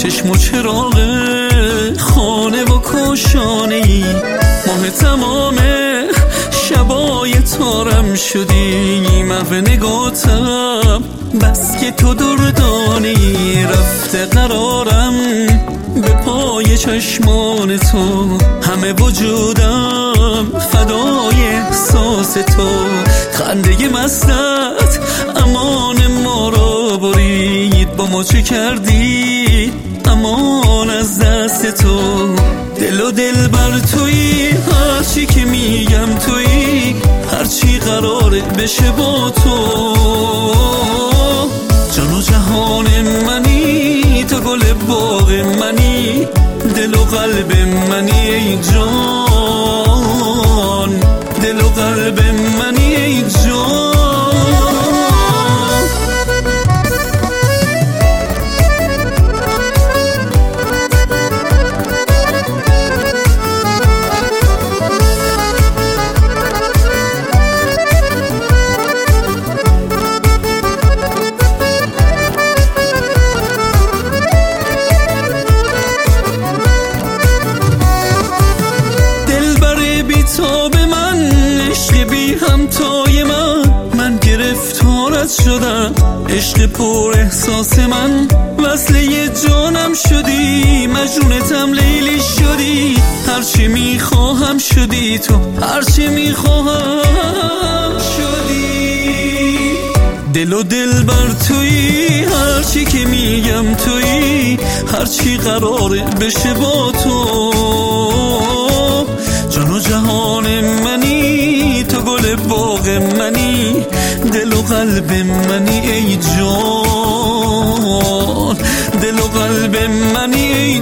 چشم و چراغ خانه و کاشانه‌ای، ماه تمام شبای تارم شدی، محو نگاتم بس که تو دردانه‌ای، رفته قرارم به پای چشمان تو، همه وجودم فدای احساس تو، خنده مستت امان ما را برید، با ما چه کردی امان از دست تو، دل و دل بر تویی، هرچی که میگم تویی، هرچی قراره بشه با تو، جان و جهان منی، تو گل باغ منی، دل و قلب منی ای جان، دل و قلب منی ای جان. تو به من عشق بی همتای من گرفتارت شدم، عشق پر احساس من وصله جانم شدی، مجنونتم لیلی شدی، هرچی میخواهم شدی تو، هرچی میخواهم شدی، دل و دل بر تویی، هرچی که میگم تویی، هرچی قراره بشه با تو، جان و جهان منی، تو گل باغ منی، دل و قلب منی ای جان، دل و قلب منی ای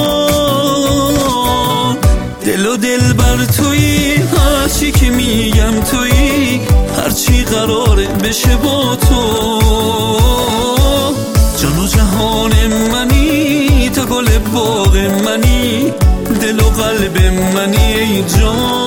جان، دل و دل بر تویی، هرچی که میگم تویی، هرچی قراره بشه با تو، جان و جهان منی، تو گل باغ منی، دل و قلب منی ای جان.